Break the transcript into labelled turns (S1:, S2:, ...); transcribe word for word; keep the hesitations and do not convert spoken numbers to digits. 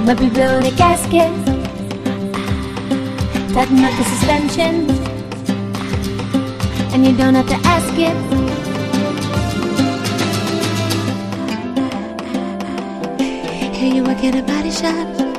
S1: Maybe blow the gasket, tighten up the suspension, and you don't have to ask it. Here you work at a body shop,